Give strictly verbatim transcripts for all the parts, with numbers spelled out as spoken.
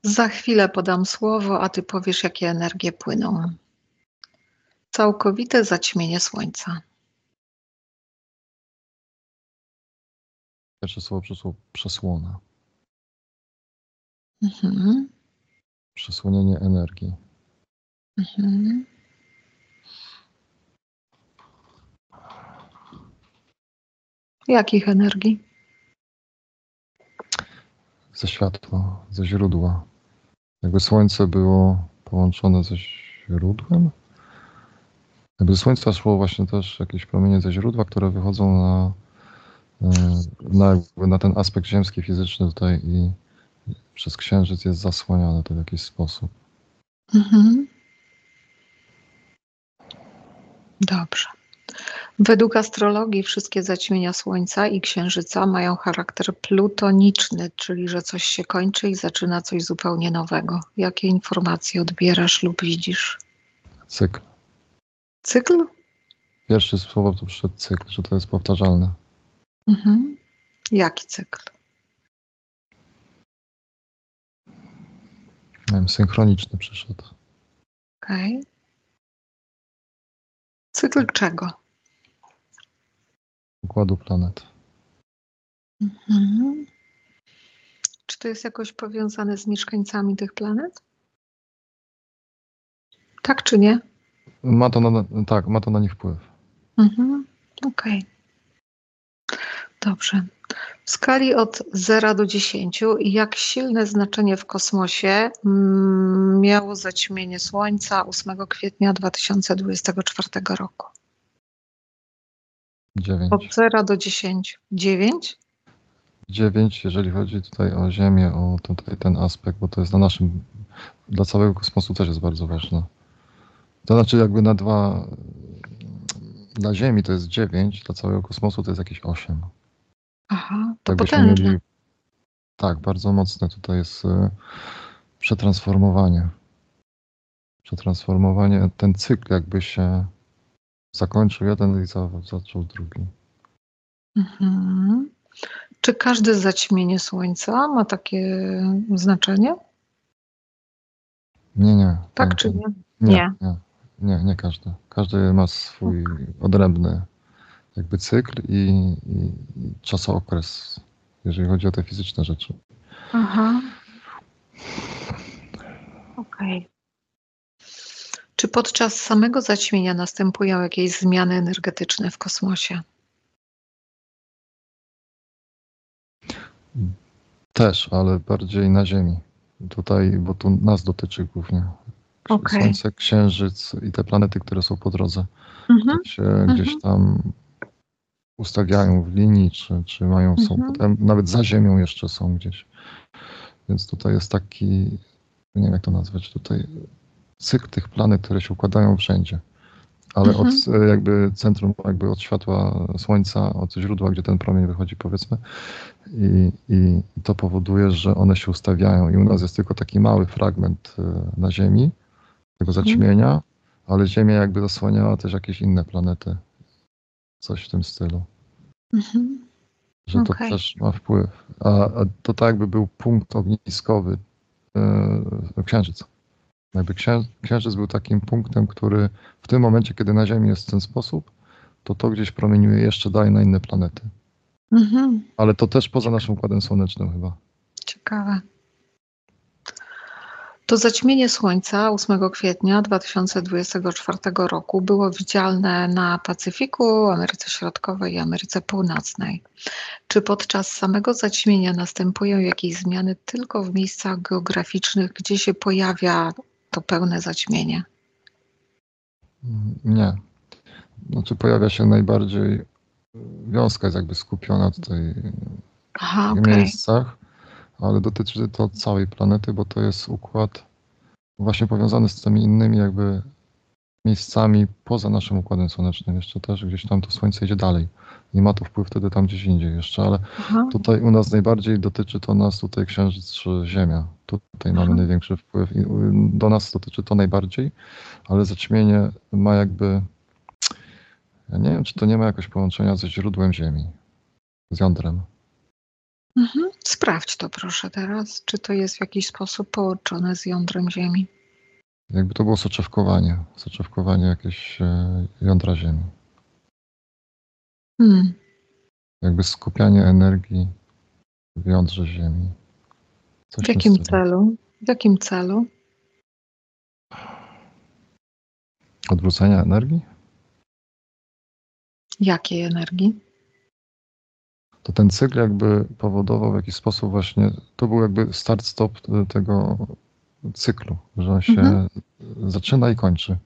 Za chwilę podam słowo, a ty powiesz, jakie energie płyną. Całkowite zaćmienie Słońca. Pierwsze słowo przysło, przesłona. Mhm. Przesłonienie energii. Mhm. Jakich energii? Ze światła, ze źródła. Jakby Słońce było połączone ze źródłem. Jakby z Słońca szło właśnie też jakieś promienie ze źródła, które wychodzą na, na, jakby na ten aspekt ziemski, fizyczny tutaj i przez Księżyc jest zasłaniane to w jakiś sposób. Mhm. Dobrze. Według astrologii wszystkie zaćmienia Słońca i Księżyca mają charakter plutoniczny, czyli że coś się kończy i zaczyna coś zupełnie nowego. Jakie informacje odbierasz lub widzisz? Cykl. Cykl? Pierwsze słowo to przyszedł cykl, że to jest powtarzalne. Mhm. Jaki cykl? Nie wiem, synchroniczny przyszedł. Okej. Okay. Cykl czego? Układu planet. Mhm. Czy to jest jakoś powiązane z mieszkańcami tych planet? Tak czy nie? Ma to na, tak, ma to na nich wpływ. Mhm. Okej. Okay. Dobrze. W skali od zera do dziesięciu, jak silne znaczenie w kosmosie miało zaćmienie Słońca ósmego kwietnia dwa tysiące dwudziestego czwartego roku? dziewięć. Od zera do dziesięciu. dziewięć? dziewięć, jeżeli chodzi tutaj o Ziemię, o tutaj ten aspekt, bo to jest dla naszym, dla całego kosmosu też jest bardzo ważne. To znaczy jakby na dwa, dla Ziemi to jest dziewięć, dla całego kosmosu to jest jakieś osiem. Aha, to Jakbyśmy potężne. mieli, tak, bardzo mocne tutaj jest y, przetransformowanie. Przetransformowanie, ten cykl jakby się zakończył jeden i za, zaczął drugi. Mhm. Czy każde zaćmienie Słońca ma takie znaczenie? Nie, nie. Tak Ten, czy ten, nie? nie, nie, nie, nie każdy. Każdy ma swój odrębny jakby cykl i, i, i czasookres, jeżeli chodzi o te fizyczne rzeczy. Aha. Okej. Okay. Czy podczas samego zaćmienia następują jakieś zmiany energetyczne w kosmosie? Też, ale bardziej na Ziemi. Tutaj, bo tu nas dotyczy głównie. Okay. Słońce, Księżyc i te planety, które są po drodze, Mhm. które się mhm. gdzieś tam ustawiają w linii, czy, czy mają, są Mhm. potem, nawet za Ziemią jeszcze są gdzieś. Więc tutaj jest taki, nie wiem jak to nazwać, tutaj cykl tych planet, które się układają wszędzie. Ale Mhm. od jakby centrum, jakby od światła Słońca, od źródła, gdzie ten promień wychodzi, powiedzmy, i, i to powoduje, że one się ustawiają. I u nas jest tylko taki mały fragment na Ziemi, tego zaćmienia, mhm. ale Ziemia jakby zasłaniała też jakieś inne planety. Coś w tym stylu. Mhm. Że to Okay. też ma wpływ. A, a to tak jakby był punkt ogniskowy yy, Księżyc. Jakby księżyc, księżyc był takim punktem, który w tym momencie, kiedy na Ziemi jest w ten sposób, to to gdzieś promieniuje jeszcze dalej na inne planety. Mhm. Ale to też poza naszym Układem Słonecznym chyba. Ciekawe. To zaćmienie Słońca ósmego kwietnia dwa tysiące dwudziestego czwartego roku było widzialne na Pacyfiku, Ameryce Środkowej i Ameryce Północnej. Czy podczas samego zaćmienia następują jakieś zmiany tylko w miejscach geograficznych, gdzie się pojawia to pełne zaćmienie? Nie. Znaczy pojawia się najbardziej, wiązka jest jakby skupiona tutaj Aha, w tych okay. miejscach, ale dotyczy to całej planety, bo to jest układ właśnie powiązany z tymi innymi jakby miejscami poza naszym Układem Słonecznym. Jeszcze też gdzieś tam to Słońce idzie dalej i ma to wpływ wtedy tam gdzieś indziej jeszcze, ale Aha. tutaj u nas najbardziej dotyczy to nas tutaj Księżyc czy Ziemia. Tutaj Aha. mamy największy wpływ i do nas dotyczy to najbardziej, ale zaćmienie ma jakby, ja nie wiem, czy to nie ma jakoś połączenia ze źródłem Ziemi, z jądrem. Mhm. Sprawdź to proszę teraz, czy to jest w jakiś sposób połączone z jądrem Ziemi. Jakby to było soczewkowanie, soczewkowanie jakieś e, jądra Ziemi. Hmm. Jakby skupianie energii w jądrze Ziemi. Coś W w tym jakim stylu. celu? W jakim celu? Odwrócenia energii? Jakiej energii? To ten cykl jakby powodował w jakiś sposób właśnie, to był jakby start-stop e, tego cyklu, że on się Mhm. zaczyna i kończy.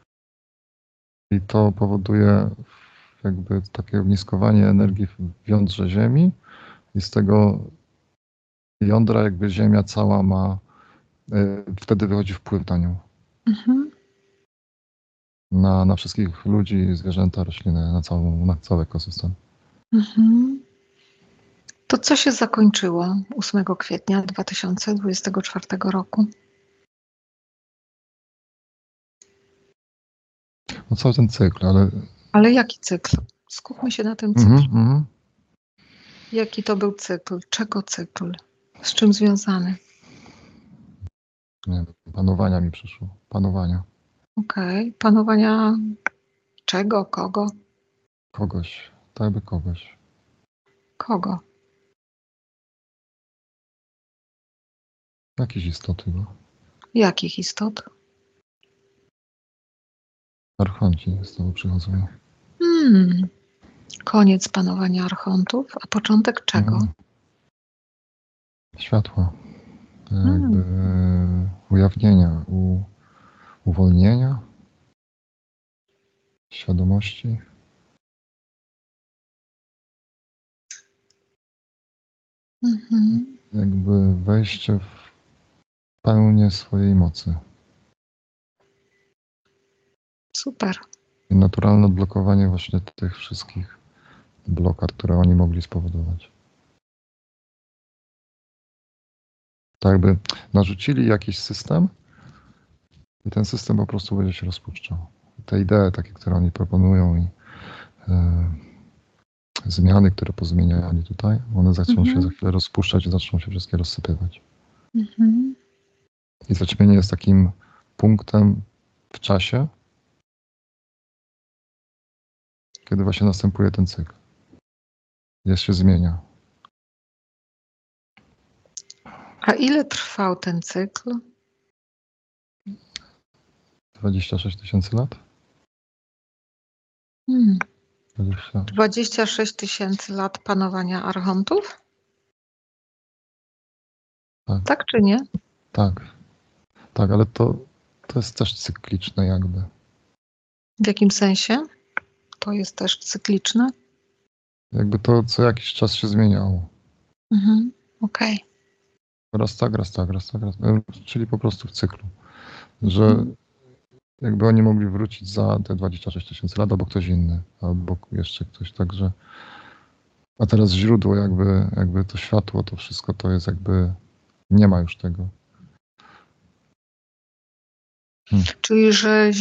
I to powoduje jakby takie ogniskowanie energii w jądrze Ziemi i z tego jądra jakby Ziemia cała ma, y, wtedy wychodzi wpływ na nią. Mhm. Na, na wszystkich ludzi, zwierzęta, rośliny, na, całą, na cały ekosystem. Mhm. To co się zakończyło ósmego kwietnia dwa tysiące dwudziestego czwartego roku? No cały ten cykl, ale... Ale jaki cykl? Skupmy się na tym Mhm, cyklu. mhm. Jaki to był cykl? Czego cykl? Z czym związany? Nie wiem, panowania mi przyszło. Panowania. Okej. Panowania czego? Kogo? Kogoś. Tak jakby kogoś. Kogo? Jakiejś istoty, bo Jakich istot? archonci znowu przychodzą. Hmm. Koniec panowania archontów, a początek czego? Mhm. Światła. Jakby Hmm. ujawnienia, u, uwolnienia świadomości. Mhm. Jakby wejście w pełnię swojej mocy. Super. I naturalne odblokowanie właśnie tych wszystkich blokad, które oni mogli spowodować. Tak jakby narzucili jakiś system i ten system po prostu będzie się rozpuszczał. Te idee takie, które oni proponują i e, zmiany, które pozmieniali tutaj, one zaczną się za Mhm. chwilę rozpuszczać i zaczną się wszystkie rozsypywać. Mhm. I zaćmienie jest takim punktem w czasie, kiedy właśnie następuje ten cykl. Jest się zmienia. A ile trwał ten cykl? dwadzieścia sześć tysięcy lat? Hmm. dwadzieścia dwadzieścia sześć tysięcy lat panowania archontów? Tak, Tak czy nie? tak, tak, ale to, to jest też cykliczne jakby. W jakim sensie? To jest też cykliczne? Jakby to co jakiś czas się zmieniało. Mhm. Okej. Okay. Raz tak, raz tak, raz tak, raz tak. Czyli po prostu w cyklu. Że Mhm. jakby oni mogli wrócić za te dwadzieścia sześć tysięcy lat, albo ktoś inny, albo jeszcze ktoś, także... A teraz źródło jakby, jakby to światło, to wszystko to jest jakby... Nie ma już tego. Hmm. Czyli, że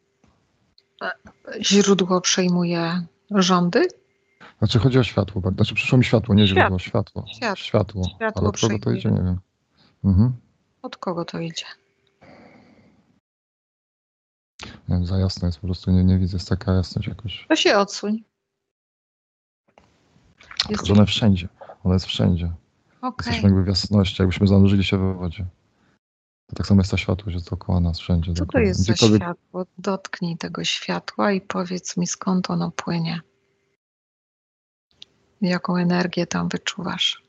źródło przejmuje rządy? Znaczy chodzi o światło. Znaczy przyszło mi światło, nie źródło, światło. Światło. Światło. Światło Ale od kogo to przejmuje. idzie, nie wiem. Mhm. Od kogo to idzie? Nie wiem, za jasno jest po prostu, nie, nie widzę, jest taka jasność jakoś. To się odsuń. Tylko, że ona wszędzie. Ona jest wszędzie. Okay. Jesteśmy jakby w jasności, jakbyśmy zanurzyli się we wodzie. To tak samo jest ta światłość, jest dookoła nas, wszędzie. Co to dookoła. jest za Gdziekolwiek... światło? Dotknij tego światła i powiedz mi, skąd ono płynie. Jaką energię tam wyczuwasz?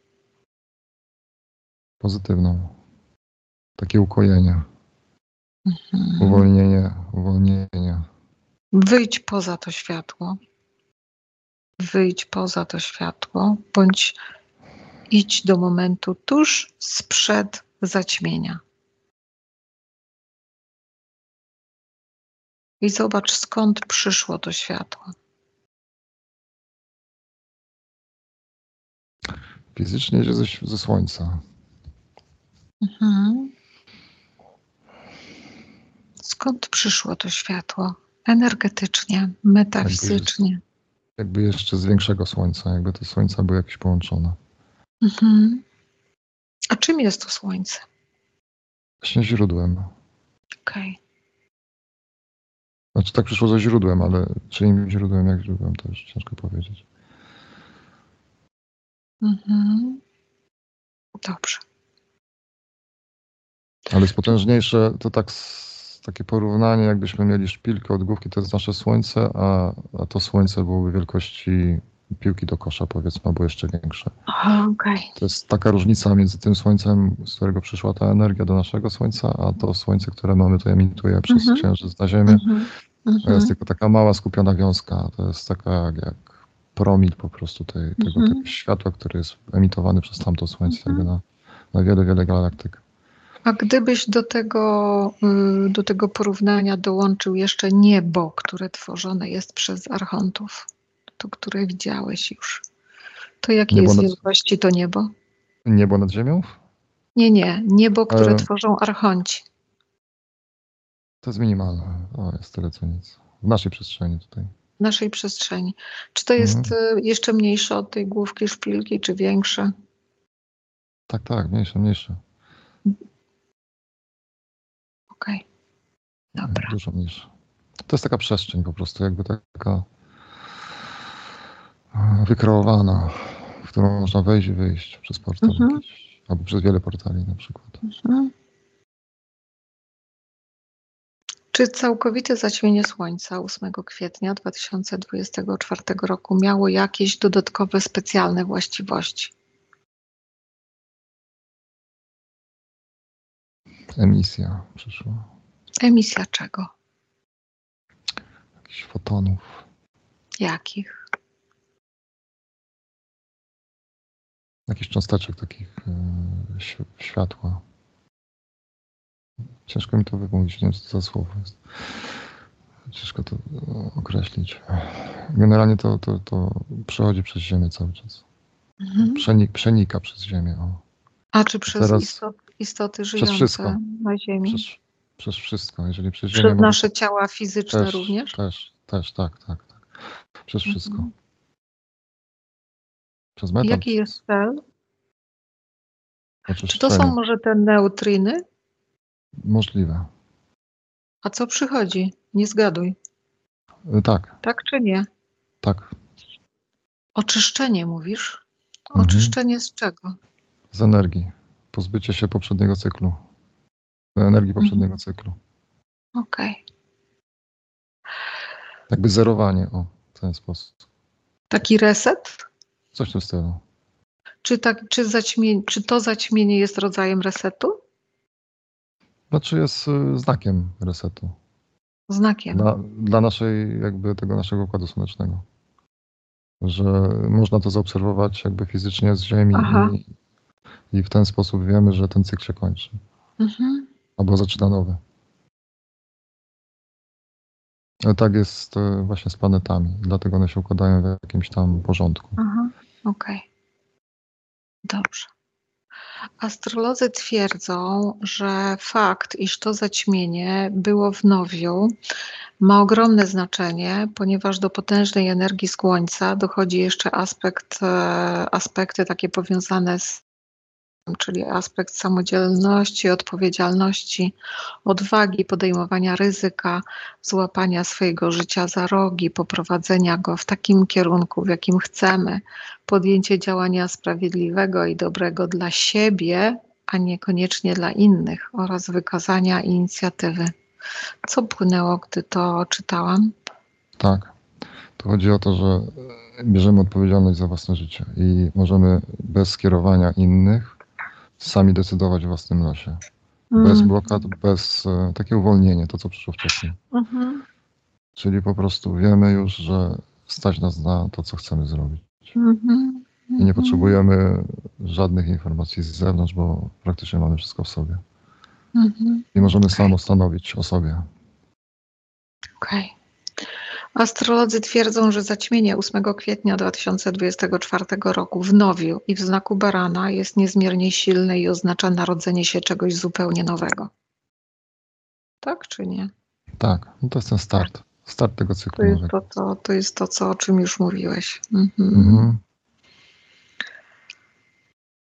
Pozytywną. Takie ukojenie. Mhm. Uwolnienie, uwolnienie. Wyjdź poza to światło. Wyjdź poza to światło, bądź idź do momentu tuż sprzed zaćmienia. I zobacz, skąd przyszło to światło. Fizycznie idzie ze, ze słońca. Mhm. Skąd przyszło to światło? Energetycznie, metafizycznie. Jakby, jakby jeszcze z większego słońca, jakby te słońca były jakieś połączone. Mhm. A czym jest to Słońce? Właśnie źródłem. Okej. Znaczy tak przyszło ze źródłem, ale czyim źródłem, jak źródłem, to już ciężko powiedzieć. Mhm. Dobrze. Ale jest potężniejsze, to tak s- takie porównanie, jakbyśmy mieli szpilkę od główki, to jest nasze Słońce, a, a to Słońce byłoby wielkości piłki do kosza, powiedzmy, albo jeszcze większe. Aha, okej. To jest taka różnica między tym Słońcem, z którego przyszła ta energia do naszego Słońca, a to Słońce, które mamy, to emituje przez Mhm. Księżyc na Ziemię. Mhm. To jest Mhm. tylko taka mała, skupiona wiązka. To jest taka jak, jak promil po prostu tej, tego, Mhm. tego światła, który jest emitowany przez tamto Słońce Mhm. jakby na, na wiele, wiele galaktyk. A gdybyś do tego, y, do tego porównania dołączył jeszcze niebo, które tworzone jest przez archontów, to które widziałeś już, to jakie Niebo jest nad, wielkości to niebo? niebo nad Ziemią? Nie, nie, niebo, które E, tworzą archonci. to jest minimalne. O, jest tyle co nic. W naszej przestrzeni tutaj. W naszej przestrzeni. Czy to jest Mhm. y, jeszcze mniejsze od tej główki szpilki, czy większe? Tak, tak, mniejsze, mniejsze. Okej, dobra. Dużo mniejsze. To jest taka przestrzeń po prostu, jakby taka e, wykreowana, w którą można wejść i wyjść przez portal Mhm. jakiś, albo przez wiele portali na przykład. Mhm. Czy całkowite zaćmienie Słońca ósmego kwietnia dwa tysiące dwudziestego czwartego roku miało jakieś dodatkowe, specjalne właściwości? Emisja przyszła. Emisja czego? Jakichś fotonów. Jakich? Jakichś cząsteczek takich e, ś- światła. Ciężko mi to wymówić, nie wiem co to za słowo jest. Ciężko to e, określić. Generalnie to, to, to przechodzi przez Ziemię cały czas. Mhm. Przenik, przenika przez Ziemię. O. A czy przez Teraz istot, istoty przez żyjące wszystko. na Ziemi? Przez, przez wszystko. Jeżeli przez Ziemię Przez może nasze ciała fizyczne też, również? też, też, tak, tak, tak. Przez wszystko. Mhm. Przez metal, Jaki jest przez cel? Czy to są oczyszczenie. może te neutriny? Możliwe. A co przychodzi? Nie zgaduj. E, Tak, Tak czy nie? tak. Oczyszczenie mówisz? Mhm. Oczyszczenie z czego? Z energii. Pozbycie się poprzedniego cyklu. Energii poprzedniego Mhm. cyklu. Okej. Jakby zerowanie, o, w ten sposób. Taki reset? Coś w tym stylu. Czy, tak, czy, zaćmienie, czy to zaćmienie jest rodzajem resetu? Znaczy jest y, znakiem resetu. Znakiem. Dla, dla naszej, jakby tego naszego układu słonecznego. Że można to zaobserwować jakby fizycznie z Ziemi Aha. i, i w ten sposób wiemy, że ten cykl się kończy. Mhm. Albo zaczyna nowy. Ale tak jest y, właśnie z planetami. Dlatego one się układają w jakimś tam porządku. Aha. Okej. Dobrze. Astrolodzy twierdzą, że fakt, iż to zaćmienie było w nowiu, ma ogromne znaczenie, ponieważ do potężnej energii Słońca dochodzi jeszcze aspekt, e, aspekty takie powiązane z, czyli aspekt samodzielności, odpowiedzialności, odwagi, podejmowania ryzyka, złapania swojego życia za rogi, poprowadzenia go w takim kierunku, w jakim chcemy, podjęcie działania sprawiedliwego i dobrego dla siebie, a niekoniecznie dla innych, oraz wykazania inicjatywy. Co płynęło, gdy to czytałam? Tak. To chodzi o to, że bierzemy odpowiedzialność za własne życie i możemy bez skierowania innych sami decydować o własnym losie. Bez Mm. blokad, bez e, takie uwolnienie, to co przyszło wcześniej. Mhm. Czyli po prostu wiemy już, że stać nas na to, co chcemy zrobić. Mhm. I nie potrzebujemy żadnych informacji z zewnątrz, bo praktycznie mamy wszystko w sobie. Mhm. I możemy Okej. samo stanowić o sobie. Okej. Astrolodzy twierdzą, że zaćmienie ósmego kwietnia dwa tysiące dwudziestego czwartego roku w nowiu i w znaku barana jest niezmiernie silne i oznacza narodzenie się czegoś zupełnie nowego. Tak czy nie? Tak, no to jest ten start. Start tego To cyklu jest nowego. to, to, to, jest to co, o czym już mówiłeś. Mhm. Mhm.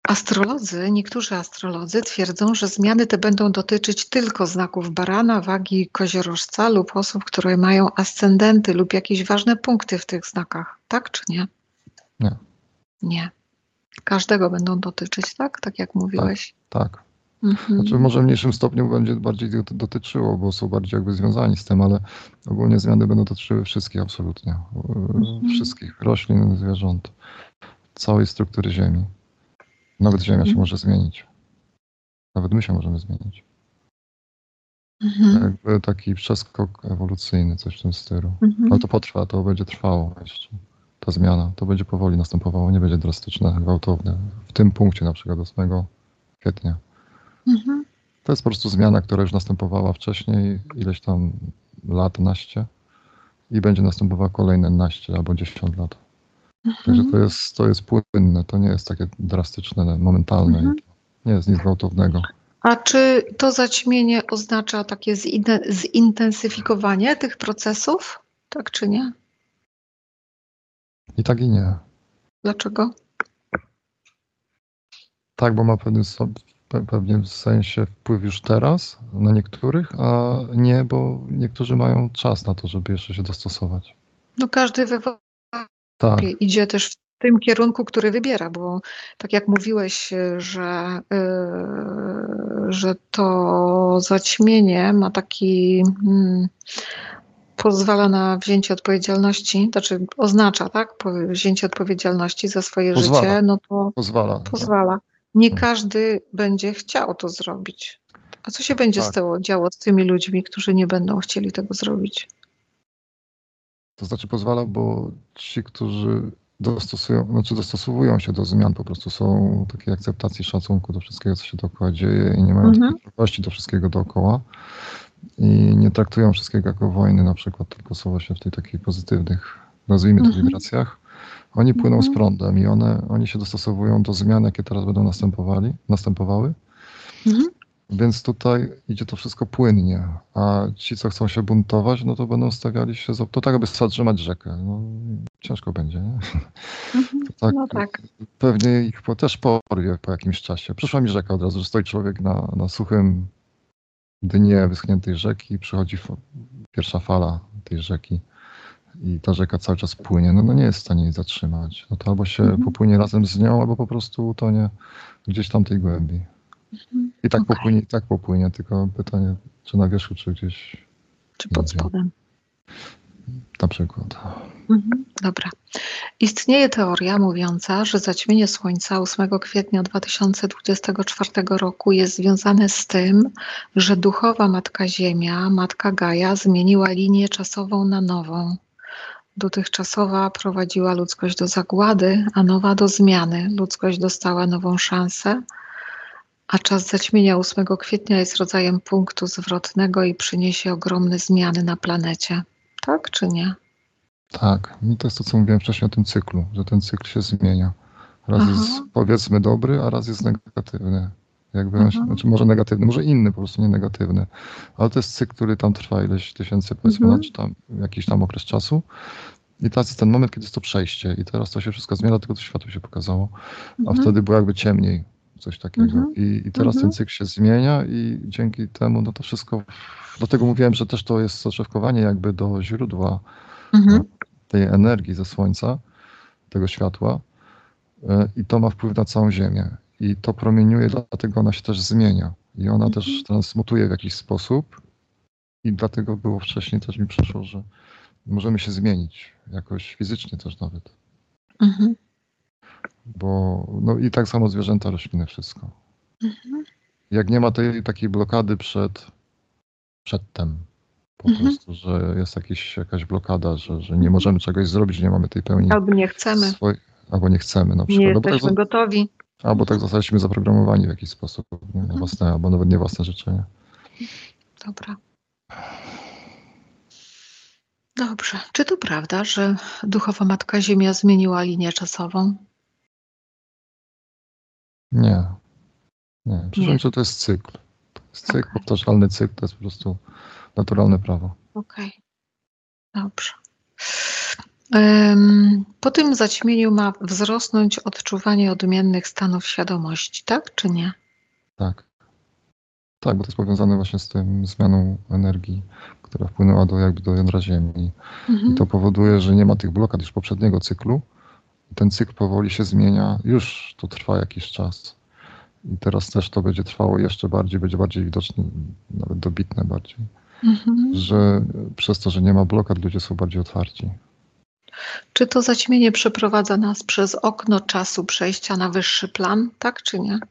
Astrolodzy, niektórzy astrolodzy twierdzą, że zmiany te będą dotyczyć tylko znaków barana, wagi, koziorożca lub osób, które mają ascendenty lub jakieś ważne punkty w tych znakach. Tak czy nie? Nie. Nie. Każdego będą dotyczyć, tak? Tak jak mówiłeś. Tak. Mhm. Znaczy może w mniejszym stopniu będzie bardziej doty- dotyczyło, bo są bardziej jakby związani z tym, ale ogólnie zmiany będą dotyczyły wszystkich absolutnie. Mhm. Wszystkich roślin, zwierząt, całej struktury Ziemi. Nawet Ziemia się Mhm. może zmienić. Nawet my się możemy zmienić. Mhm. Jakby taki przeskok ewolucyjny, coś w tym stylu. Mhm. Ale to potrwa, to będzie trwało jeszcze. Ta zmiana, to będzie powoli następowało, nie będzie drastyczne, gwałtowne. W tym punkcie na przykład ósmego kwietnia. Mhm. To jest po prostu zmiana, która już następowała wcześniej, ileś tam lat, naście, i będzie następowała kolejne naście albo dziesięć lat. Także to jest, to jest płynne, to nie jest takie drastyczne, momentalne. Mhm. Nie jest nic gwałtownego. A czy to zaćmienie oznacza takie zin- zintensyfikowanie tych procesów? Tak czy nie? I tak i nie. Dlaczego? Tak, bo ma pewien, so- pe- pewnie w sensie wpływ już teraz na niektórych, a nie, bo niektórzy mają czas na to, żeby jeszcze się dostosować. No każdy we Tak, idzie też w tym kierunku, który wybiera, bo tak jak mówiłeś, że, yy, że to zaćmienie ma taki, hmm, pozwala na wzięcie odpowiedzialności, znaczy oznacza, tak, po- wzięcie odpowiedzialności za swoje pozwala, życie, no to pozwala. pozwala. Nie każdy będzie chciał to zrobić. A co się będzie Tak. stało, działo z tymi ludźmi, którzy nie będą chcieli tego zrobić? To znaczy pozwala, bo ci, którzy dostosują, znaczy dostosowują się do zmian, po prostu są takiej akceptacji, szacunku do wszystkiego, co się dookoła dzieje i nie mają Mhm. takiej czułości do wszystkiego dookoła i nie traktują wszystkiego jako wojny na przykład, tylko są właśnie w tych takich pozytywnych, nazwijmy to, Mhm. wibracjach. Oni płyną z Mhm. prądem i one, oni się dostosowują do zmian, jakie teraz będą następowali, następowały. Mhm. Więc tutaj idzie to wszystko płynnie, a ci, co chcą się buntować, no to będą stawiali się, za, to tak, aby zatrzymać rzekę. No, ciężko będzie, nie? Mhm. To tak, No tak. pewnie ich po, też porwie po jakimś czasie. Przyszła mi rzeka od razu, że stoi człowiek na, na suchym dnie wyschniętej rzeki, przychodzi fa- pierwsza fala tej rzeki i ta rzeka cały czas płynie. No, no nie jest w stanie jej zatrzymać. No to albo się Mhm. popłynie razem z nią, albo po prostu utonie gdzieś tam tej głębi. I tak Okej. popłynie, i tak popłynie, tylko pytanie, czy na wierzchu, czy gdzieś Czy pod indziej. spodem? Na przykład. Mhm. Dobra. Istnieje teoria mówiąca, że zaćmienie Słońca ósmego kwietnia dwa tysiące dwudziestego czwartego roku jest związane z tym, że duchowa Matka Ziemia, Matka Gaja, zmieniła linię czasową na nową. Dotychczasowa prowadziła ludzkość do zagłady, a nowa do zmiany. Ludzkość dostała nową szansę, a czas zaćmienia ósmego kwietnia jest rodzajem punktu zwrotnego i przyniesie ogromne zmiany na planecie. Tak czy nie? Tak, no to jest to, co mówiłem wcześniej o tym cyklu, że ten cykl się zmienia. Raz Aha. jest powiedzmy dobry, a raz jest negatywny. Jakby on się, Aha. znaczy może negatywny, może inny, po prostu nie negatywny. Ale to jest cykl, który tam trwa ileś tysięcy, powiedzmy, Mhm. lat, czy tam jakiś tam okres czasu. I teraz jest ten moment, kiedy jest to przejście. I teraz to się wszystko zmienia, tylko to światło się pokazało. A Mhm. wtedy było jakby ciemniej, coś takiego. Mhm. I, I teraz Mhm. ten cykl się zmienia i dzięki temu no to wszystko, dlatego mówiłem, że też to jest zaczewkowanie jakby do źródła Mhm. tej energii ze Słońca, tego światła e, i to ma wpływ na całą Ziemię. I to promieniuje, dlatego ona się też zmienia. I ona Mhm. też transmutuje w jakiś sposób i dlatego było wcześniej, też mi przeszło, że możemy się zmienić, jakoś fizycznie też nawet. Mhm. Bo no i tak samo zwierzęta, rośliny, wszystko. Mhm. Jak nie ma tej takiej blokady przed, przedtem, po Mhm. prostu, że jest jakiś, jakaś blokada, że, że nie możemy czegoś zrobić, nie mamy tej pełni Albo nie chcemy, swojej, albo nie chcemy na nie przykład. No bo tak, jesteśmy gotowi. albo tak zostaliśmy zaprogramowani w jakiś sposób, nie? Na Mhm. własne, albo nawet nie własne życzenia. Dobra. Dobrze. Czy to prawda, że duchowa Matka Ziemia zmieniła linię czasową? Nie, nie. Przyszło Nie. mi, że to jest cykl. To jest cykl, Okej. powtarzalny cykl, to jest po prostu naturalne prawo. Okej. Dobrze. Em, Po tym zaćmieniu ma wzrosnąć odczuwanie odmiennych stanów świadomości, tak czy nie? Tak. Tak, bo to jest powiązane właśnie z tym zmianą energii, która wpłynęła do, jakby do jądra Ziemi. I Mhm. to powoduje, że nie ma tych blokad już poprzedniego cyklu. I ten cykl powoli się zmienia. Już to trwa jakiś czas. I teraz też to będzie trwało jeszcze bardziej, będzie bardziej widoczne, nawet dobitne bardziej. Mhm. Że przez to, że nie ma blokad, ludzie są bardziej otwarci. Czy to zaćmienie przeprowadza nas przez okno czasu przejścia na wyższy plan, tak czy nie?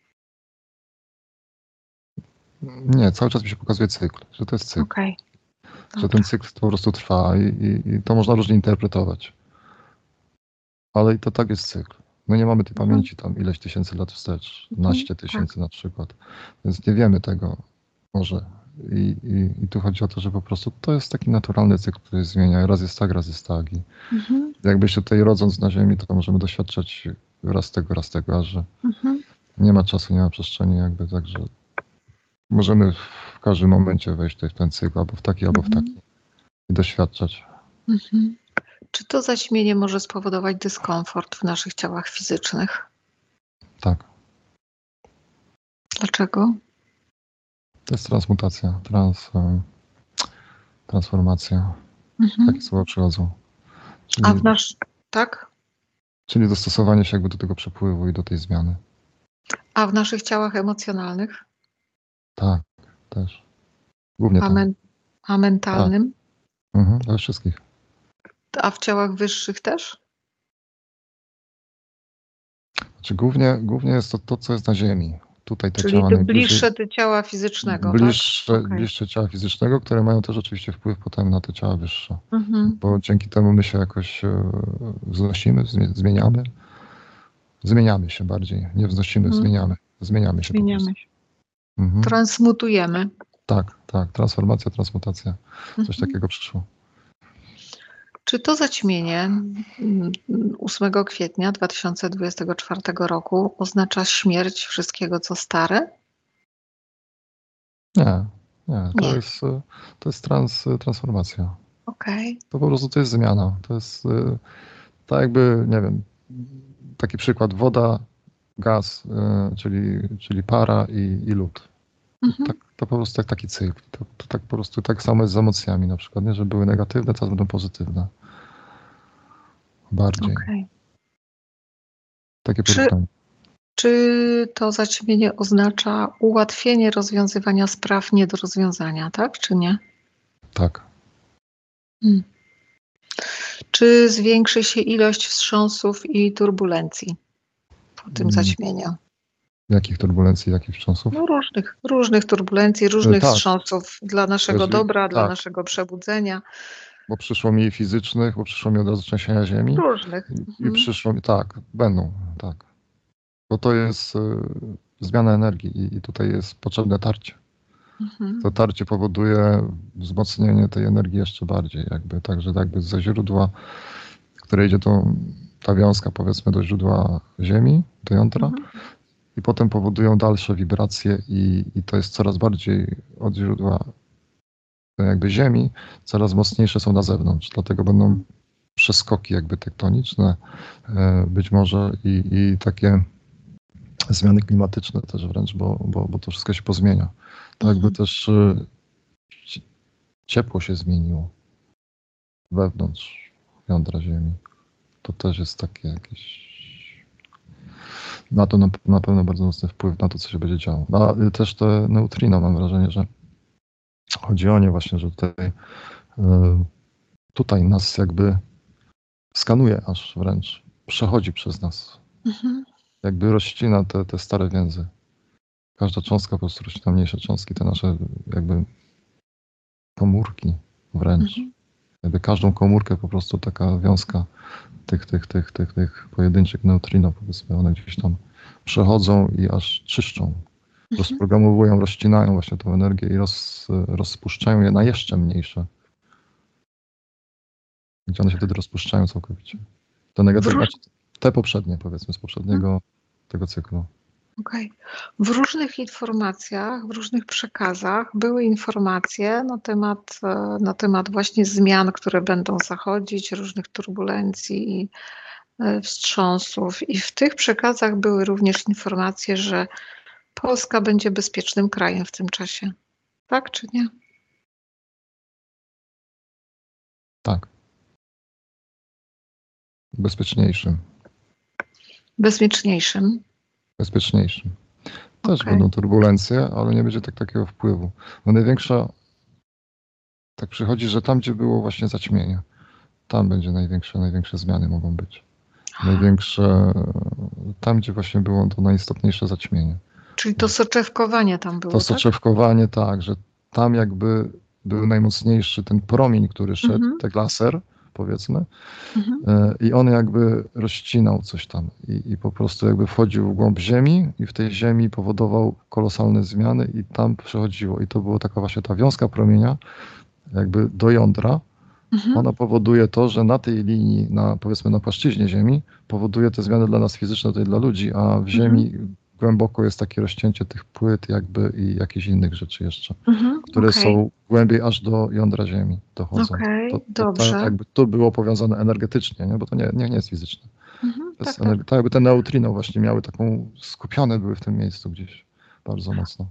Nie, cały czas mi się pokazuje cykl, że to jest cykl. Okej. Że ten cykl po prostu trwa i, i, i to można różnie interpretować. Ale i to tak jest cykl. My nie mamy tej Mhm. pamięci tam ileś tysięcy lat wstecz, naście Tak. tysięcy na przykład, więc nie wiemy tego może. I, i, I tu chodzi o to, że po prostu to jest taki naturalny cykl, który zmienia. Raz jest tak, raz jest tak. I Mhm. jakby się tutaj rodząc na Ziemi, to możemy doświadczać raz tego, raz tego, a że Mhm. nie ma czasu, nie ma przestrzeni jakby, także możemy w każdym momencie wejść tutaj w ten cykl, albo w taki, albo w Mhm. taki i doświadczać. Mhm. Czy to zaćmienie może spowodować dyskomfort w naszych ciałach fizycznych? Tak. Dlaczego? To jest transmutacja, trans, transformacja. Mhm. Takie słowa przychodzą. Czyli, A w nasz... Tak? czyli dostosowanie się jakby do tego przepływu i do tej zmiany. A w naszych ciałach emocjonalnych? Tak, też. Głównie A, tam. men... A mentalnym? Mhm, we wszystkich. A w ciałach wyższych też? Znaczy głównie, głównie jest to, to, co jest na Ziemi. Tutaj te Czyli ciała te najbliżej, bliższe do ciała fizycznego, bliższe, tak? Okay. bliższe ciała fizycznego, które mają też oczywiście wpływ potem na te ciała wyższe. Mhm. Bo dzięki temu my się jakoś e, wznosimy, zmi- zmieniamy. Zmieniamy się bardziej. Nie wznosimy, Mhm. zmieniamy. Zmieniamy się po prostu. Zmieniamy się. Mhm. Transmutujemy. Tak, tak. Transformacja, transmutacja. Coś Mhm. takiego przyszło. Czy to zaćmienie ósmego kwietnia dwa tysiące dwudziestego czwartego roku oznacza śmierć wszystkiego, co stare? Nie, nie. To Nie. jest, e, to jest trans, transformacja. Okej. To po prostu to jest zmiana. To jest e, tak jakby, nie wiem, taki przykład woda, gaz, e, czyli, czyli para i, i lód. Mhm. Tak, to po prostu tak, taki cykl. To, to tak po prostu tak samo jest z emocjami na przykład, nie? Że były negatywne, teraz będą pozytywne. Bardziej. Okej. Takie Czy, porównanie. czy to zaćmienie oznacza ułatwienie rozwiązywania spraw nie do rozwiązania, tak czy nie? Tak. Hmm. Czy zwiększy się ilość wstrząsów i turbulencji po tym Mm. zaćmieniu? Jakich turbulencji, jakich wstrząsów? No różnych, różnych turbulencji, różnych tak. wstrząsów dla naszego Jeżeli- dobra, dla tak. naszego przebudzenia. Bo przyszło mi fizycznych, bo przyszło mi od razu trzęsienia ziemi. Różnych. I, i Mhm. przyszło mi, tak, będą, tak. Bo to jest y, zmiana energii i, i tutaj jest potrzebne tarcie. Mhm. To tarcie powoduje wzmocnienie tej energii jeszcze bardziej, jakby, także jakby ze źródła, które idzie do, ta wiązka powiedzmy do źródła ziemi, do jądra Mhm. i potem powodują dalsze wibracje i, i to jest coraz bardziej od źródła jakby ziemi, coraz mocniejsze są na zewnątrz, dlatego będą przeskoki jakby tektoniczne e, być może i, i takie zmiany klimatyczne też wręcz, bo, bo, bo to wszystko się pozmienia. To jakby Mhm. też e, ci- ciepło się zmieniło wewnątrz jądra Ziemi. To też jest takie jakieś... Na to na, na pewno bardzo mocny wpływ na to, co się będzie działo. A y, też te neutrino, mam wrażenie, że chodzi o nie właśnie, że tutaj, y, tutaj nas jakby skanuje aż wręcz, przechodzi przez nas. Mhm. Jakby rozcina te, te stare więzy. Każda cząstka po prostu rozcina mniejsze cząstki, te nasze jakby komórki wręcz. Mhm. Jakby każdą komórkę po prostu taka wiązka tych, tych, tych, tych, tych pojedynczych neutrino, powiedzmy, one gdzieś tam przechodzą i aż czyszczą. Mhm. Rozprogramowują, rozcinają właśnie tą energię i roz, rozpuszczają je na jeszcze mniejsze. Gdzie one się wtedy rozpuszczają całkowicie. Te negatywne, Wróż- znaczy te poprzednie, powiedzmy, z poprzedniego tego cyklu. Okej. W różnych informacjach, w różnych przekazach były informacje na temat, e, na temat właśnie zmian, które będą zachodzić, różnych turbulencji i e, wstrząsów. I w tych przekazach były również informacje, że Polska będzie bezpiecznym krajem w tym czasie. Tak czy nie? Tak, bezpieczniejszym. Bezpieczniejszym. Bezpieczniejszym. Też Okej. będą turbulencje, ale nie będzie tak takiego wpływu. Bo największa, tak przychodzi, że tam, gdzie było właśnie zaćmienie, tam będzie największe, największe zmiany mogą być. Największe, tam, gdzie właśnie było to najistotniejsze zaćmienie. Czyli to soczewkowanie tam było, To tak? soczewkowanie, tak, że tam jakby był najmocniejszy ten promień, który szedł, Mhm. ten laser, powiedzmy, Mhm. e, i on jakby rozcinał coś tam i, i po prostu jakby wchodził w głąb ziemi i w tej ziemi powodował kolosalne zmiany i tam przechodziło. I to była taka właśnie ta wiązka promienia jakby do jądra. Mhm. Ona powoduje to, że na tej linii, na, powiedzmy na płaszczyźnie Ziemi, powoduje te zmiany dla nas fizyczne, tutaj dla ludzi, a w Ziemi Mhm. głęboko jest takie rozcięcie tych płyt jakby i jakichś innych rzeczy jeszcze, Mhm. które Okej. są głębiej aż do jądra Ziemi dochodzą. Okej, To, to, to dobrze. jakby to było powiązane energetycznie, nie? Bo to nie, nie, nie jest fizyczne. Mhm. To jest Tak, tak. energe- tak jakby te neutrino właśnie miały taką, skupione były w tym miejscu gdzieś bardzo mocno.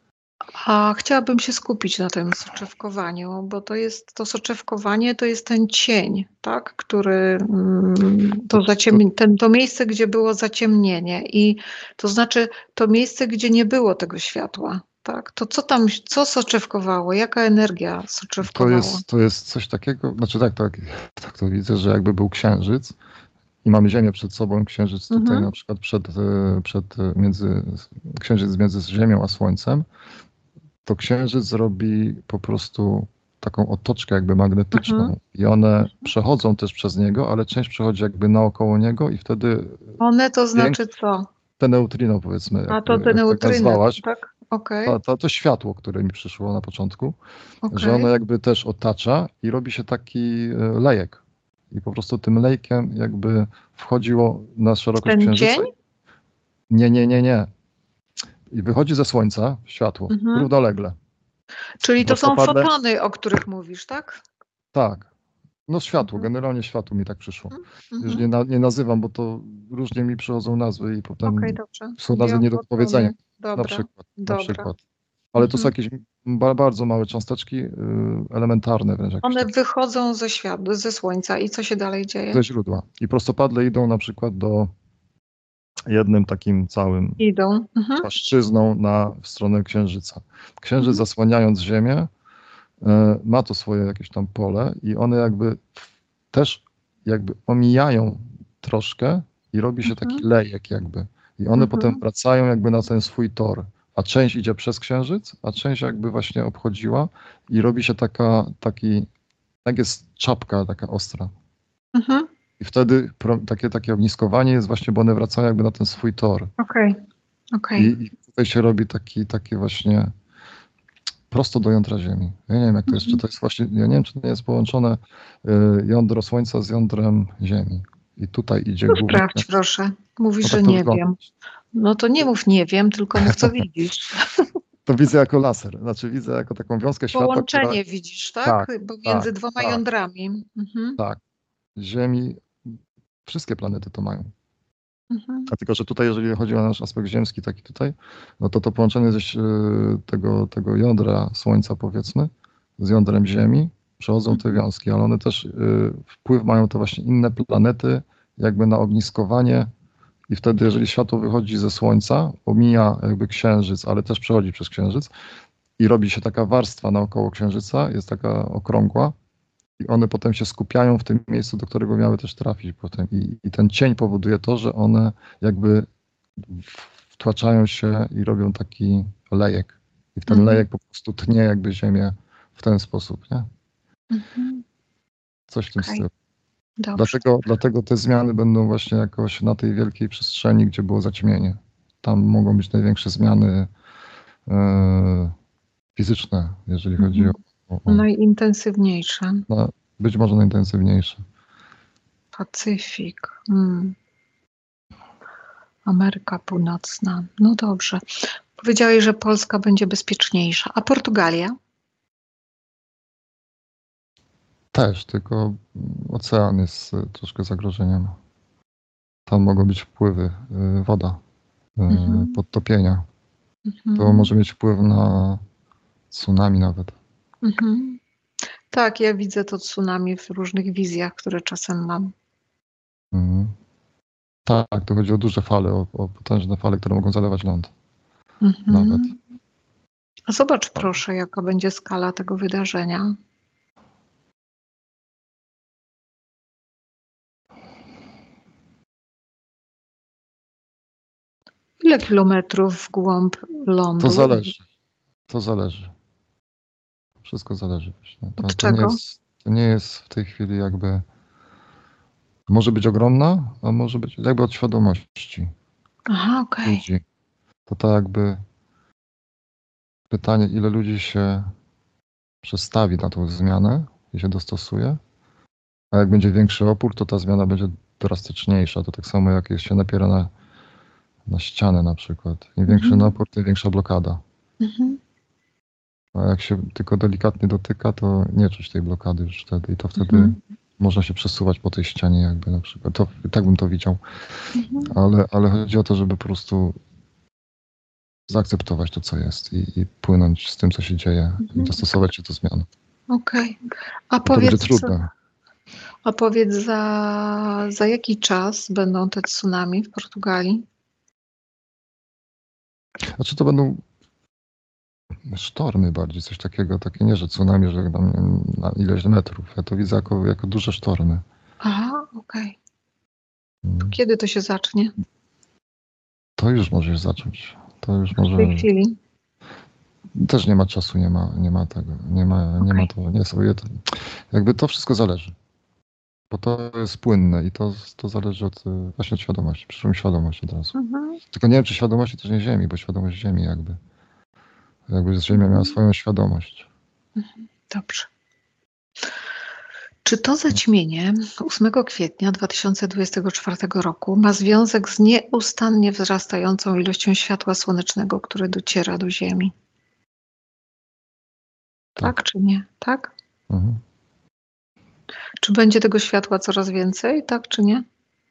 A chciałabym się skupić na tym soczewkowaniu, bo to jest to soczewkowanie, to jest ten cień, tak, który mm, to, zaciemni- ten, to miejsce, gdzie było zaciemnienie i to znaczy to miejsce, gdzie nie było tego światła, tak, to co tam, co soczewkowało, jaka energia To soczewkowała? jest, to jest coś takiego, znaczy tak, tak, tak to widzę, że jakby był księżyc i mamy Ziemię przed sobą, księżyc tutaj Mhm. na przykład przed, e, przed e, między, księżyc między Ziemią a Słońcem, to księżyc robi po prostu taką otoczkę jakby magnetyczną Mhm. i one przechodzą też przez niego, ale część przechodzi jakby naokoło niego i wtedy One to znaczy co? te neutrino powiedzmy, A jak, to te jak tak neutryny, nazwałaś, tak? Okej, to, to, to światło, które mi przyszło na początku, że okej. ono jakby też otacza i robi się taki e, lejek. I po prostu tym lejkiem jakby wchodziło na szerokość Ten księżyca. cień? Nie, nie, nie, nie. I wychodzi ze Słońca światło, Mhm. równolegle. Czyli to są Prostopadle, fotony, o których mówisz, tak? tak. No światło, Mhm. generalnie światło mi tak przyszło. Już Mhm. nie, na, nie nazywam, bo to różnie mi przychodzą nazwy i potem Okej, dobrze. są nazwy nie do powiedzenia. Biofotonie. Na Dobra, przykład, na dobra. przykład. Ale to są Mhm. jakieś ba, bardzo małe cząsteczki, y, elementarne wręcz jakieś One takie, wychodzą ze światła, ze Słońca i co się dalej dzieje? ze źródła. I prostopadle idą na przykład do jednym takim całym Idą. Mhm. płaszczyzną na w stronę Księżyca. Księżyc Mhm. zasłaniając Ziemię y, ma to swoje jakieś tam pole i one jakby też jakby omijają troszkę i robi się taki Mhm. lejek jakby. I one Mhm. potem wracają jakby na ten swój tor. A część idzie przez Księżyc, a część jakby właśnie obchodziła i robi się taka, taki, tak jest czapka taka ostra. Mhm. I wtedy pro, takie, takie ogniskowanie jest właśnie, bo one wracają jakby na ten swój tor. Okej, okej. I, I tutaj się robi taki, takie właśnie prosto do jądra Ziemi. Ja nie wiem, jak to jest, czy to jest właśnie, ja nie wiem, czy to nie jest połączone y, jądro Słońca z jądrem Ziemi. I tutaj idzie To głównie. sprawdź, proszę. Mówisz, No że tak to nie wygląda. wiem. No to nie mów nie wiem, tylko mów co widzisz. To widzę jako laser, znaczy widzę jako taką wiązkę światła, Połączenie która widzisz, tak? tak, Pomiędzy tak, dwoma tak, jądrami. Mhm. tak. Ziemi, wszystkie planety to mają. Mhm. A tylko, że tutaj, jeżeli chodzi o nasz aspekt ziemski, taki tutaj, no to to połączenie ze, tego, tego jądra Słońca, powiedzmy, z jądrem Ziemi, przechodzą te wiązki, ale one też y, wpływ mają to właśnie inne planety, jakby na ogniskowanie i wtedy, jeżeli światło wychodzi ze Słońca, omija jakby Księżyc, ale też przechodzi przez Księżyc i robi się taka warstwa naokoło Księżyca, jest taka okrągła i one potem się skupiają w tym miejscu, do którego miały też trafić potem i, i ten cień powoduje to, że one jakby wtłaczają się i robią taki lejek i w ten Mhm. lejek po prostu tnie jakby ziemię w ten sposób, nie? Mhm. Coś w tym Okej. stylu. Dobrze. Dlatego, dlatego te zmiany będą właśnie jakoś na tej wielkiej przestrzeni, gdzie było zaćmienie. Tam mogą być największe zmiany e, fizyczne, jeżeli chodzi Mhm. o, o, Najintensywniejsze. no, być może najintensywniejsze. Pacyfik. Hmm. Ameryka Północna. No dobrze. Powiedziałeś, że Polska będzie bezpieczniejsza. A Portugalia? Też, tylko ocean jest y, troszkę zagrożeniem. Tam mogą być wpływy, y, woda, y, Mhm. podtopienia. To Mhm. może mieć wpływ na tsunami nawet. Mhm. Tak, ja widzę to tsunami w różnych wizjach, które czasem mam. Mhm. Tak, to chodzi o duże fale, o, o potężne fale, które mogą zalewać ląd nawet. Mhm. A zobacz proszę, jaka będzie skala tego wydarzenia. Ile kilometrów w głąb To lądu? zależy, to zależy. Wszystko zależy. Właśnie. To, Od to, nie czego? jest, to nie jest w tej chwili jakby... Może być ogromna, a może być jakby od świadomości Aha, okej. ludzi. To tak jakby pytanie, ile ludzi się przestawi na tą zmianę i się dostosuje, a jak będzie większy opór, to ta zmiana będzie drastyczniejsza. To tak samo jak jest się napiera na, na ścianę na przykład. Im większy Mhm. napór, tym większa blokada. Mhm. A jak się tylko delikatnie dotyka, to nie czuć tej blokady już wtedy i to wtedy Mhm. można się przesuwać po tej ścianie jakby na przykład. To, tak bym to widział. Mhm. Ale, ale chodzi o to, żeby po prostu zaakceptować to, co jest i, i płynąć z tym, co się dzieje i Mhm. dostosować się do zmian. Okej. A I to będzie powiedz, trudne. a powiedz za, za jaki czas będą te tsunami w Portugalii? Znaczy to będą sztormy bardziej, coś takiego, takie nie, że tsunami, że tam nie wiem, na ileś metrów. Ja to widzę jako, jako duże sztormy. Aha, okej. Mm. Kiedy to się zacznie? To już możesz zacząć. To już W może... tej chwili? Też nie ma czasu, nie ma, nie ma tego, nie ma, nie ma Okej. to, nie sobie, to, jakby to wszystko zależy, bo to jest płynne i to, to zależy od, y, właśnie od świadomości, przyszłą świadomość od razu. Mhm. Tylko nie wiem, czy świadomości też nie Ziemi, bo świadomość Ziemi jakby, jakby Ziemia miała Mhm. swoją świadomość. Mhm. Dobrze. Czy to zaćmienie ósmego kwietnia dwa tysiące dwudziestego czwartego roku ma związek z nieustannie wzrastającą ilością światła słonecznego, które dociera do Ziemi? Tak, Tak. czy nie? Tak? Mhm. Czy będzie tego światła coraz więcej? Tak, czy nie?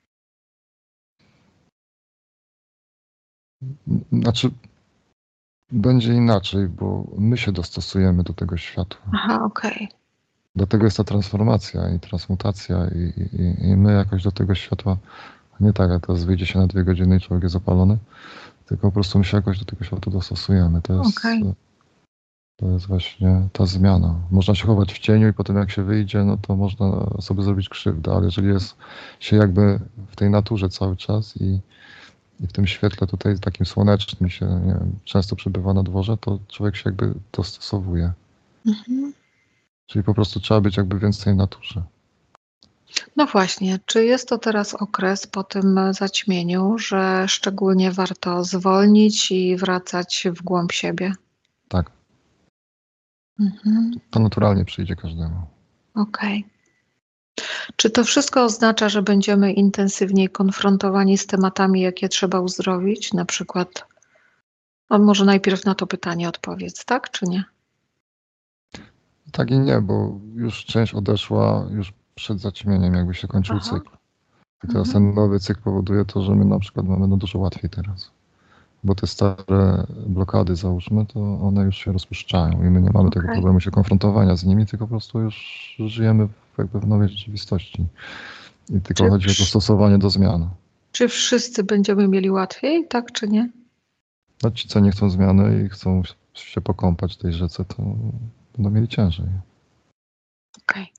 Znaczy, będzie inaczej, bo my się dostosujemy do tego światła. Aha, okej. Dlatego jest ta transformacja i transmutacja i, i, i my jakoś do tego światła, nie tak jak teraz wyjdzie się na dwie godziny i człowiek jest opalony, tylko po prostu my się jakoś do tego światła dostosujemy. To jest, Okej. to jest właśnie ta zmiana. Można się chować w cieniu i potem jak się wyjdzie, no to można sobie zrobić krzywdę, ale jeżeli jest się jakby w tej naturze cały czas i, i w tym świetle tutaj takim słonecznym się, nie wiem, często przebywa na dworze, to człowiek się jakby dostosowuje. Mhm. Czyli po prostu trzeba być jakby więcej w naturze. No właśnie, czy jest to teraz okres po tym zaćmieniu, że szczególnie warto zwolnić i wracać w głąb siebie? Tak, Mhm. to naturalnie przyjdzie każdemu. Okej. Czy to wszystko oznacza, że będziemy intensywniej konfrontowani z tematami, jakie trzeba uzdrowić? Na przykład, a może najpierw na to pytanie odpowiedz, tak czy nie? Tak i nie, bo już część odeszła już przed zaćmieniem, jakby się kończył Aha. cykl. I teraz Mhm. ten nowy cykl powoduje to, że my na przykład mamy no dużo łatwiej teraz. Bo te stare blokady, załóżmy, to one już się rozpuszczają i my nie mamy tego Okej. problemu się konfrontowania z nimi, tylko po prostu już żyjemy w, jakby w nowej rzeczywistości. I tylko Czy, chodzi o wsz- dostosowanie do zmian. czy wszyscy będziemy mieli łatwiej, tak czy nie? No ci, co nie chcą zmiany i chcą się pokąpać w tej rzece, to będą mieli ciężej. Okej.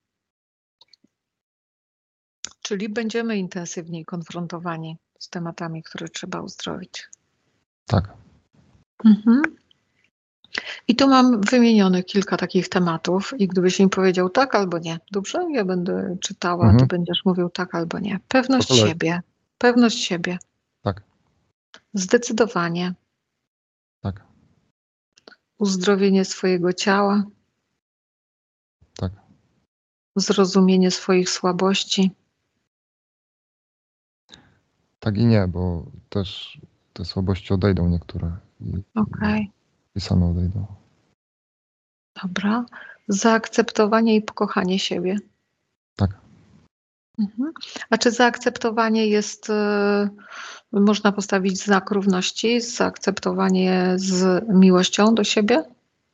Czyli będziemy intensywniej konfrontowani z tematami, które trzeba uzdrowić. Tak. Mhm. I tu mam wymienione kilka takich tematów i gdybyś mi powiedział tak albo nie, dobrze? Ja będę czytała, a ty Mhm. będziesz mówił tak albo nie. Po Pewność kolei. siebie. Pewność siebie. Tak, Zdecydowanie. tak, Uzdrowienie swojego ciała. tak. Zrozumienie swoich słabości. tak i nie, bo też te słabości odejdą niektóre i, Okej, i same odejdą. dobra. Zaakceptowanie i pokochanie siebie. Tak. Mhm. A czy zaakceptowanie jest, y, można postawić znak równości, zaakceptowanie z miłością do siebie?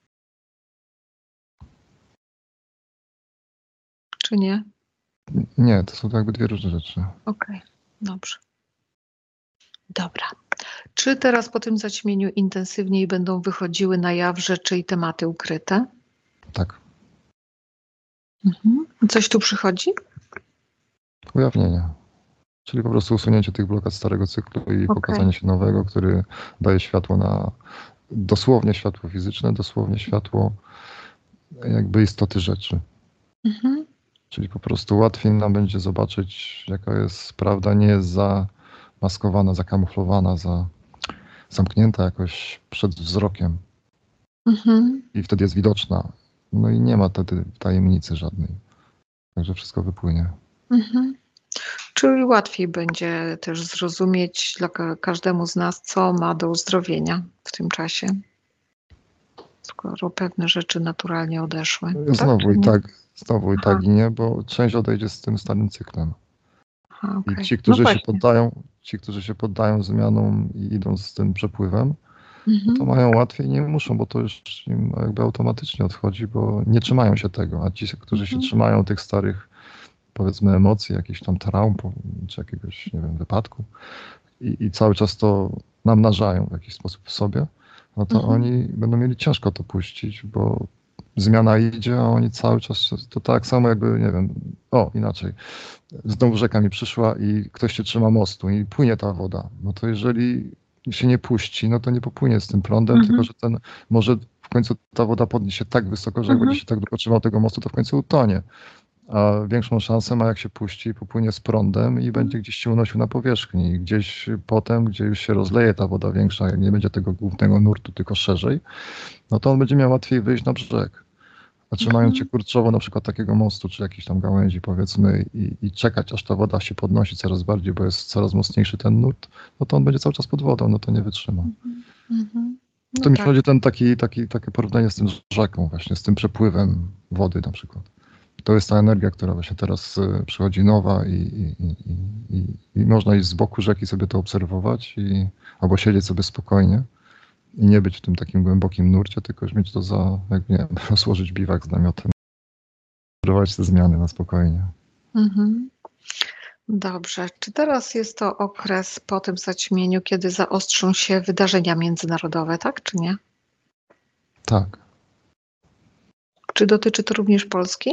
Czy nie? N- Nie, to są jakby dwie różne rzeczy. Okej, dobrze. Dobra. Czy teraz po tym zaćmieniu intensywniej będą wychodziły na jaw rzeczy i tematy ukryte? Tak. Mhm. Coś tu przychodzi? Ujawnienie. Czyli po prostu usunięcie tych blokad starego cyklu i Okej. pokazanie się nowego, który daje światło na dosłownie światło fizyczne, dosłownie światło jakby istoty rzeczy. Mhm. Czyli po prostu łatwiej nam będzie zobaczyć, jaka jest prawda, nie jest zamaskowana, zakamuflowana, za, zamknięta jakoś przed wzrokiem Mhm. i wtedy jest widoczna. No i nie ma wtedy tajemnicy żadnej. Także wszystko wypłynie. Mhm. Czyli łatwiej będzie też zrozumieć dla ka- każdemu z nas, co ma do uzdrowienia w tym czasie, skoro pewne rzeczy naturalnie odeszły. Tak Znowu czy i nie? tak, znowu i Aha. tak i nie, bo część odejdzie z tym starym cyklem. Aha, I okej. ci, No którzy się właśnie. poddają, ci, którzy się poddają zmianom i idą z tym przepływem, no to Mhm. mają łatwiej, nie muszą, bo to już im jakby automatycznie odchodzi, bo nie trzymają się tego. A ci, którzy się Mhm. trzymają tych starych, powiedzmy, emocji, jakichś tam traum, po- czy jakiegoś, nie wiem, wypadku i, i cały czas to namnażają w jakiś sposób w sobie, no to Mhm. oni będą mieli ciężko to puścić, bo zmiana idzie, a oni cały czas, to tak samo jakby, nie wiem, o, inaczej. Znowu rzeka mi przyszła i ktoś się trzyma mostu i płynie ta woda. No to jeżeli się nie puści, no to nie popłynie z tym prądem, Mhm. tylko że ten może w końcu ta woda podniesie się tak wysoko, że jak Mhm. będzie się tak długo trzymał tego mostu, to w końcu utonie. A większą szansę ma, jak się puści, popłynie z prądem i będzie gdzieś się unosił na powierzchni. I gdzieś potem, gdzie już się rozleje ta woda większa, jak nie będzie tego głównego nurtu, tylko szerzej, no to on będzie miał łatwiej wyjść na brzeg. A trzymając się Mhm. kurczowo na przykład takiego mostu, czy jakiejś tam gałęzi powiedzmy i, i czekać, aż ta woda się podnosi coraz bardziej, bo jest coraz mocniejszy ten nurt, no to on będzie cały czas pod wodą, no to nie wytrzyma. Mhm. Mhm. To No mi tak. przychodzi ten taki, taki, takie porównanie z tym rzeką właśnie, z tym przepływem wody na przykład. To jest ta energia, która właśnie teraz y, przychodzi nowa i, i, i, i, i można iść z boku rzeki sobie to obserwować i, albo siedzieć sobie spokojnie i nie być w tym takim głębokim nurcie, tylko już mieć to za, jak nie wiem, rozłożyć biwak z namiotem, obserwować te zmiany na spokojnie. Mhm. Dobrze. Czy teraz jest to okres po tym zaćmieniu, kiedy zaostrzą się wydarzenia międzynarodowe, tak czy nie? Tak, Czy dotyczy to również Polski?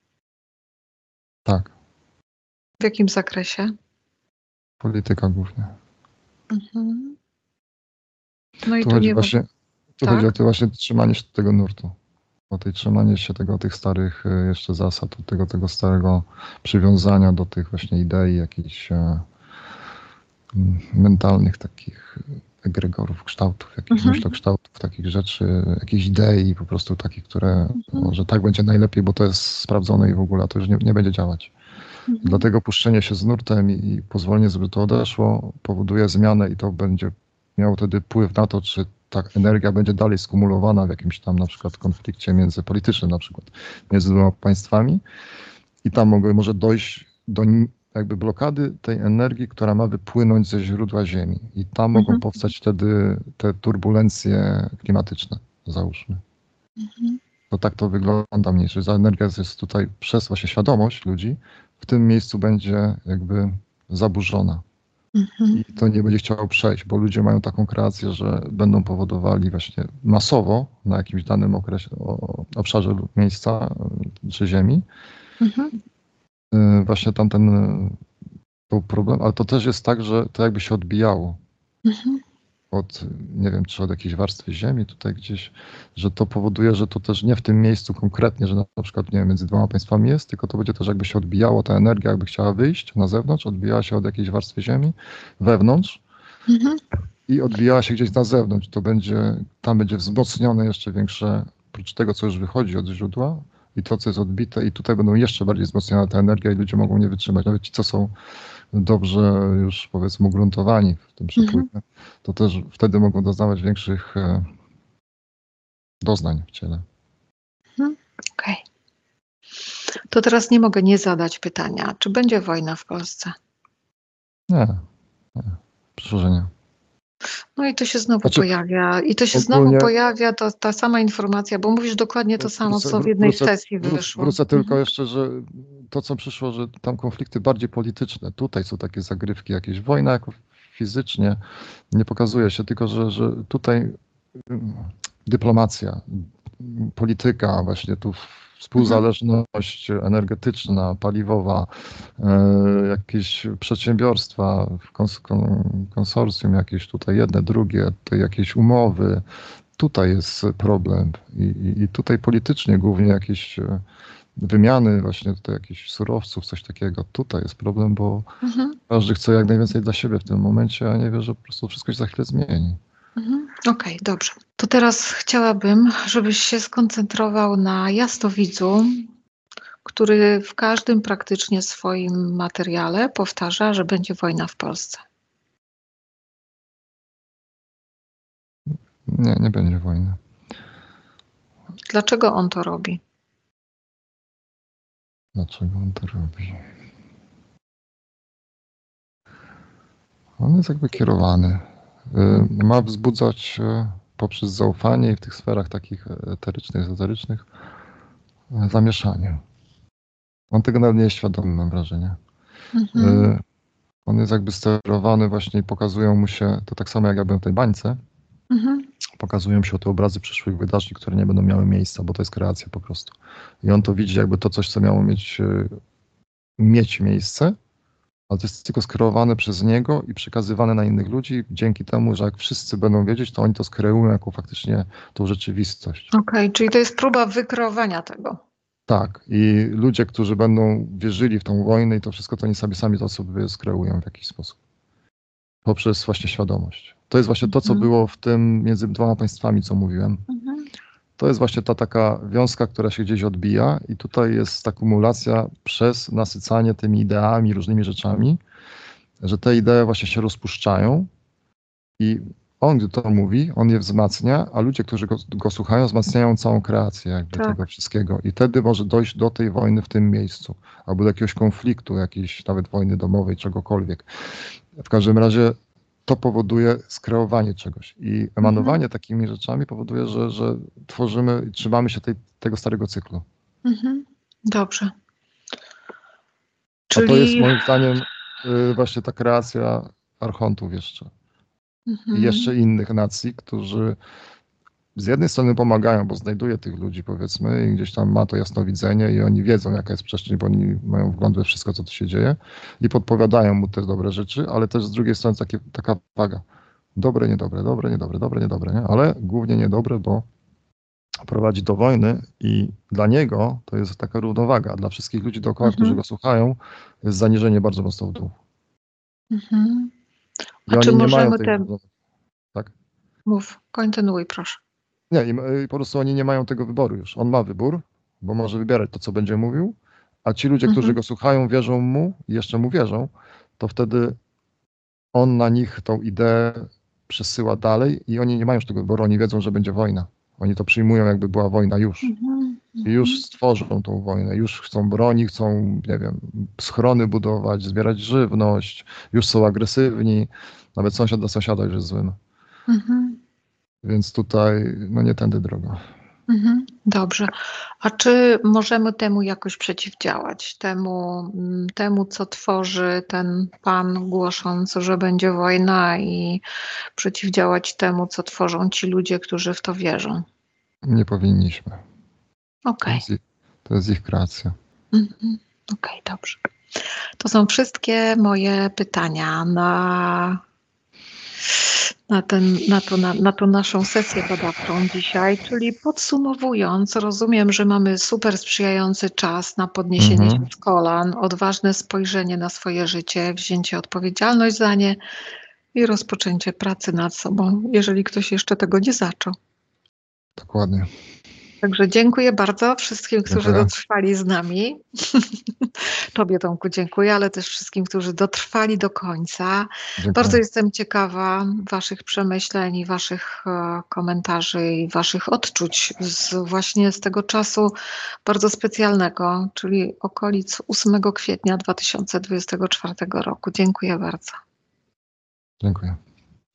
tak. W jakim zakresie? Polityka głównie. Mhm. No i Tu tu chodzi nie ma. właśnie, tu chodzi o Tak? to właśnie trzymanie się tego nurtu. O tej trzymanie się tego, tych starych y, jeszcze zasad, od tego, tego starego przywiązania do tych właśnie idei, jakichś e, m, mentalnych takich egregorów, kształtów, jakichś Mhm. myślokształtów, takich rzeczy, jakichś idei po prostu takich, które, Mhm. no, że tak będzie najlepiej, bo to jest sprawdzone i w ogóle, a to już nie, nie będzie działać. Mhm. Dlatego puszczenie się z nurtem i, i pozwolenie, żeby to odeszło, powoduje zmianę i to będzie miało wtedy wpływ na to, czy ta energia będzie dalej skumulowana w jakimś tam na przykład konflikcie międzypolitycznym na przykład między dwoma państwami i tam mogę, może dojść do ni- jakby blokady tej energii, która ma wypłynąć ze źródła Ziemi i tam mogą Mhm. powstać wtedy te turbulencje klimatyczne, załóżmy. Mhm. To tak to wygląda mniej, że ta energia jest tutaj przez właśnie świadomość ludzi w tym miejscu będzie jakby zaburzona Mhm. i to nie będzie chciało przejść, bo ludzie mają taką kreację, że będą powodowali właśnie masowo na jakimś danym okresie, o, obszarze lub miejsca y, czy ziemi Mhm. y, właśnie tamten y, był problem, ale to też jest tak, że to jakby się odbijało Mhm. od, nie wiem, czy od jakiejś warstwy ziemi tutaj gdzieś, że to powoduje, że to też nie w tym miejscu konkretnie, że na przykład, nie wiem, między dwoma państwami jest, tylko to będzie też jakby się odbijało, ta energia jakby chciała wyjść na zewnątrz, odbijała się od jakiejś warstwy ziemi wewnątrz Mhm. i odbijała się gdzieś na zewnątrz. To będzie, tam będzie wzmocnione jeszcze większe, oprócz tego, co już wychodzi od źródła, i to, co jest odbite, i tutaj będą jeszcze bardziej wzmocniona ta energia i ludzie mogą nie wytrzymać. Nawet ci, co są dobrze już, powiedzmy, ugruntowani w tym przepływie, Mhm. to też wtedy mogą doznawać większych e, doznań w ciele. Mhm. Okej. To teraz nie mogę nie zadać pytania, czy będzie wojna w Polsce? Nie, nie. Przyszło, że nie. No i to się znowu Znaczy, pojawia, i to się znowu ogólnie pojawia to, ta sama informacja, bo mówisz dokładnie to samo, wrócę, co w wró- jednej wrócę, sesji wrócę, wyszło. wrócę tylko Mhm. jeszcze, że to, co przyszło, że tam konflikty bardziej polityczne, tutaj są takie zagrywki, jakieś wojna jako fizycznie nie pokazuje się, tylko że, że tutaj mm, dyplomacja, mm, polityka, właśnie tu Mhm. współzależność energetyczna, paliwowa, e, jakieś przedsiębiorstwa, kons kon- konsorcjum jakieś tutaj, jedne, drugie, tutaj jakieś umowy. Tutaj jest problem i, i, i tutaj politycznie głównie jakieś e, wymiany właśnie tutaj jakichś surowców, coś takiego. Tutaj jest problem, bo Mhm. każdy chce jak najwięcej dla siebie w tym momencie, a nie wie, że po prostu wszystko się za chwilę zmieni. Mhm. Okej, dobrze. To teraz chciałabym, żebyś się skoncentrował na jasnowidzu, który w każdym praktycznie swoim materiale powtarza, że będzie wojna w Polsce. Nie, nie będzie wojny. Dlaczego on to robi? Dlaczego on to robi? On jest jakby kierowany. Y, Ma wzbudzać y, poprzez zaufanie i w tych sferach takich eterycznych, ezoterycznych y, zamieszanie. On tego nawet nie jest świadomy, mam wrażenie. Mhm. Y, On jest jakby sterowany właśnie i pokazują mu się, to tak samo jak ja byłem w tej bańce, Mhm. pokazują się te obrazy przyszłych wydarzeń, które nie będą miały miejsca, bo to jest kreacja po prostu. I on to widzi jakby to coś, co miało mieć, y, mieć miejsce, ale to jest tylko skreowane przez niego i przekazywane na innych ludzi, dzięki temu, że jak wszyscy będą wiedzieć, to oni to skreują jako faktycznie tą rzeczywistość. Okej, czyli to jest próba wykreowania tego. Tak, i ludzie, którzy będą wierzyli w tą wojnę i to wszystko, to oni sobie sami to sobie skreują w jakiś sposób. Poprzez właśnie świadomość. To jest właśnie to, co Mhm. było w tym między dwoma państwami, co mówiłem. Mhm. To jest właśnie ta taka wiązka, która się gdzieś odbija i tutaj jest ta kumulacja przez nasycanie tymi ideami, różnymi rzeczami, że te idee właśnie się rozpuszczają i on, gdy to mówi, on je wzmacnia, a ludzie, którzy go, go słuchają, wzmacniają całą kreację jakby Tak. tego wszystkiego i wtedy może dojść do tej wojny w tym miejscu, albo do jakiegoś konfliktu, jakiejś nawet wojny domowej, czegokolwiek. W każdym razie to powoduje skreowanie czegoś i emanowanie Mhm. takimi rzeczami powoduje, że, że tworzymy i trzymamy się tej, tego starego cyklu. Mhm. Dobrze. A to jest Czyli moim zdaniem y, właśnie ta kreacja archontów jeszcze i mhm. jeszcze innych nacji, którzy z jednej strony pomagają, bo znajduje tych ludzi, powiedzmy, i gdzieś tam ma to jasnowidzenie i oni wiedzą, jaka jest przestrzeń, bo oni mają wgląd we wszystko, co tu się dzieje i podpowiadają mu te dobre rzeczy, ale też z drugiej strony takie, taka waga. Dobre, niedobre, dobre, niedobre, dobre, niedobre, nie? Ale głównie niedobre, bo prowadzi do wojny i dla niego to jest taka równowaga. Dla wszystkich ludzi dookoła, którzy Mhm. go słuchają, jest zaniżenie bardzo mocno w dół. Mhm. I A czy oni nie mają możemy tej te... równowagi. Tak? Mów, kontynuuj proszę. Nie, i, i po prostu oni nie mają tego wyboru już. On ma wybór, bo może wybierać to, co będzie mówił, a ci ludzie, którzy Mhm. go słuchają, wierzą mu i jeszcze mu wierzą, to wtedy on na nich tą ideę przesyła dalej i oni nie mają już tego wyboru, oni wiedzą, że będzie wojna. Oni to przyjmują, jakby była wojna już. Mhm. I już Mhm. stworzą tą wojnę, już chcą broni, chcą, nie wiem, schrony budować, zbierać żywność, już są agresywni, nawet sąsiad dla sąsiada już jest złym. Mhm. Więc tutaj, no nie tędy droga. Mhm. Dobrze. A czy możemy temu jakoś przeciwdziałać? Temu, mm, temu, co tworzy ten pan głosząc, że będzie wojna, i przeciwdziałać temu, co tworzą ci ludzie, którzy w to wierzą? Nie powinniśmy. To Okej. jest ich, to jest ich kreacja. Mhm. Okej, dobrze. To są wszystkie moje pytania na, na, ten, na, to, na, na tą naszą sesję badawczą dzisiaj. Czyli podsumowując, rozumiem, że mamy super sprzyjający czas na podniesienie Mhm. się z kolan, odważne spojrzenie na swoje życie, wzięcie odpowiedzialność za nie i rozpoczęcie pracy nad sobą, jeżeli ktoś jeszcze tego nie zaczął. Dokładnie. Także dziękuję bardzo wszystkim, którzy Dziękuję. dotrwali z nami. Tobie, Tomku, dziękuję, ale też wszystkim, którzy dotrwali do końca. Dziękuję. Bardzo jestem ciekawa Waszych przemyśleń i Waszych e, komentarzy i Waszych odczuć z, właśnie z tego czasu bardzo specjalnego, czyli okolic ósmego kwietnia dwa tysiące dwudziestego czwartego roku. Dziękuję bardzo. Dziękuję.